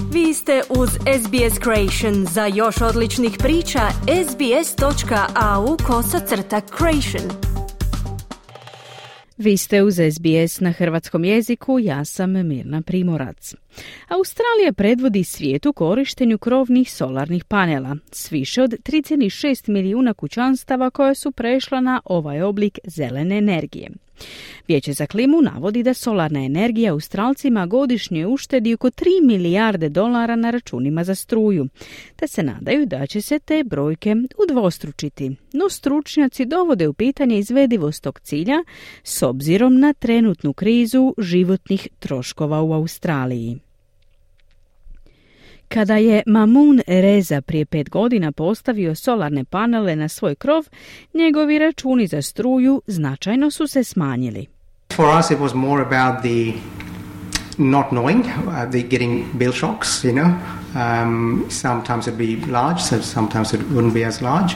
Vi ste uz SBS Creation. Za još odličnih priča, sbs.au/creation. Vi ste uz SBS na hrvatskom jeziku, ja sam Mirna Primorac. Australija predvodi svijet u korištenju krovnih solarnih panela, s više od 3,6 milijuna kućanstava koja su prešla na ovaj oblik zelene energije. Vijeće za klimu navodi da solarna energija Australcima godišnje uštedi oko 3 milijarde dolara na računima za struju, te se nadaju da će se te brojke udvostručiti. No stručnjaci dovode u pitanje izvedivost tog cilja s obzirom na trenutnu krizu životnih troškova u Australiji. Kada je Mamun Reza prije 5 godina postavio solarne panele na svoj krov, njegovi računi za struju značajno su se smanjili. For us it was more about the not knowing, the getting bill shocks, you know. Sometimes it'd be large, sometimes it wouldn't be as large.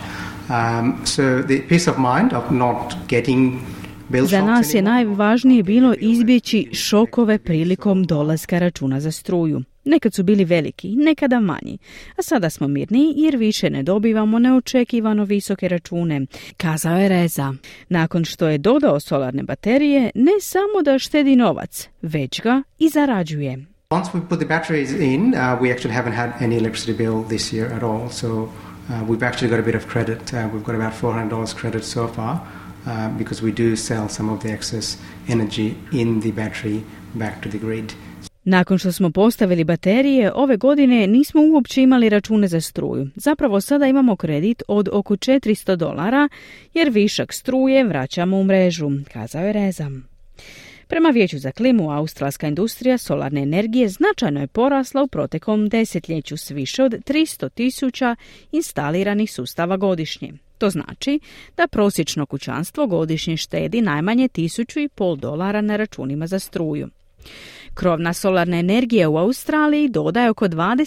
So the peace of mind of not getting. Za nas je najvažnije bilo izbjeći šokove prilikom dolaska računa za struju. Nekad su bili veliki, nekada manji, a sada smo mirni jer više ne dobivamo neočekivano visoke račune, kazao je Reza. Nakon što je dodao solarne baterije, ne samo da štedi novac, već ga i zarađuje. Once we put the batteries in, we actually haven't had any electricity bill this year at all, so we've actually got a bit of credit. We've got about $400 credit so far. Because we do sell some of the excess energy in the battery back to the grid. Nakon što smo postavili baterije, ove godine nismo uopće imali račune za struju. Zapravo sada imamo kredit od oko $400 jer višak struje vraćamo u mrežu, kazao je Reza. Prema Vijeću za klimu, australska industrija solarne energije značajno je porasla u proteklom desetljeću s više od 300,000 instaliranih sustava godišnje. To znači da prosječno kućanstvo godišnje štedi najmanje $1,500 na računima za struju. Krovna solarna energija u Australiji dodaje oko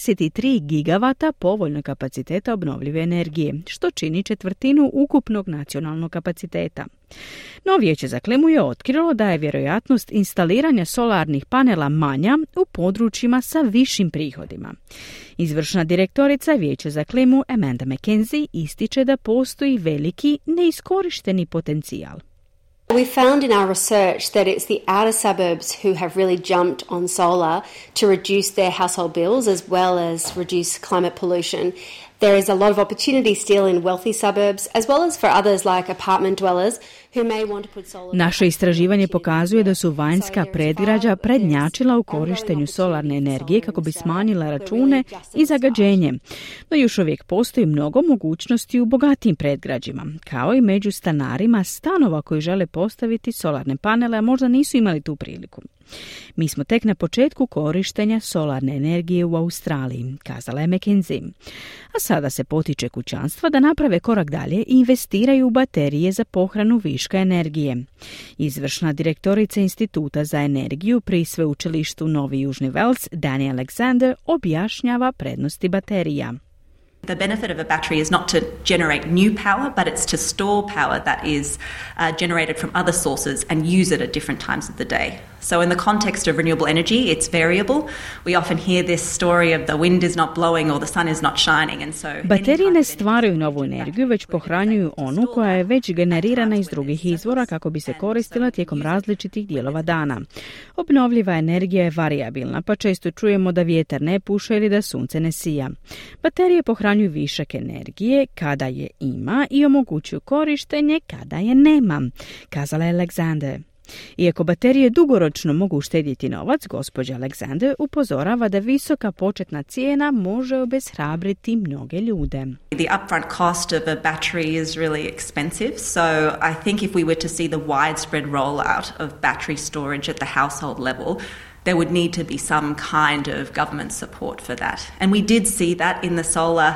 23 gigavata povoljnog kapaciteta obnovljive energije, što čini 1/4 ukupnog nacionalnog kapaciteta. No Vijeće za klimu je otkrilo da je vjerojatnost instaliranja solarnih panela manja u područjima sa višim prihodima. Izvršna direktorica Vijeća za klimu Amanda McKenzie ističe da postoji veliki neiskorišteni potencijal. We found in our research that it's the outer suburbs who have really jumped on solar to reduce their household bills as well as reduce climate pollution. There is a lot of opportunity still in wealthy suburbs as well as for others like apartment dwellers who may want to put solar. Naše istraživanje pokazuje da su vanjska predgrađa prednjačila u korištenju solarne energije kako bi smanjila račune i zagađenje. No još uvijek postoji mnogo mogućnosti u bogatijim predgrađima, kao i među stanarima stanova koji žele postaviti solarne panele, a možda nisu imali tu priliku. Mi smo tek na početku korištenja solarne energije u Australiji, kazala je McKenzie. A sada se potiče kućanstva da naprave korak dalje i investiraju u baterije za pohranu viška energije. Izvršna direktorica Instituta za energiju pri sveučilištu Novi Južni Wales, Dani Alexander, objašnjava prednosti baterija. The benefit of a battery is not to generate new power, but it's to store power that is generated from other sources and use it at different times of the day. So in the context of renewable energy, it's variable. We often hear this story of the wind is not blowing or the sun is not shining. And so baterije ne stvaraju novu energiju, već pohranjuju onu koja je već generirana iz drugih izvora kako bi se koristila tijekom različitih dijelova dana. Obnovljiva energija je varijabilna, pa često čujemo da vjetar ne puše ili da sunce ne sija. Baterije pohranjuju višak energije kada je ima i omogućuju korištenje kada je nema, kazala je Alexander. Iako baterije dugoročno mogu uštedjeti novac, gospođa Alexander upozorava da visoka početna cijena može obeshrabriti mnoge ljude. The upfront cost of a battery is really expensive, so I think if we were to see the widespread rollout of battery storage at the household level, there would need to be some kind of government support for that. And we did see that in the solar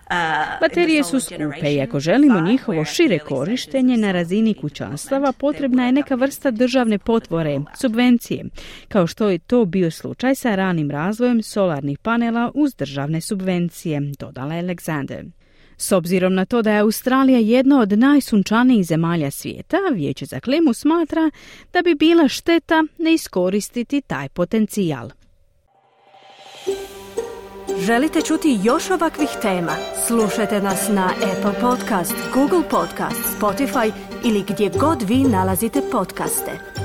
Baterije su skupe i ako želimo njihovo šire korištenje na razini kućanstava, potrebna je neka vrsta državne potvore, subvencije, kao što je to bio slučaj sa ranim razvojem solarnih panela uz državne subvencije, dodala je Alexander. S obzirom na to da je Australija jedna od najsunčanijih zemalja svijeta, Vijeće za klimu smatra da bi bila šteta ne iskoristiti taj potencijal. Želite čuti još ovakvih tema? Slušajte nas na Apple Podcast, Google Podcast, Spotify ili gdje god vi nalazite podcaste.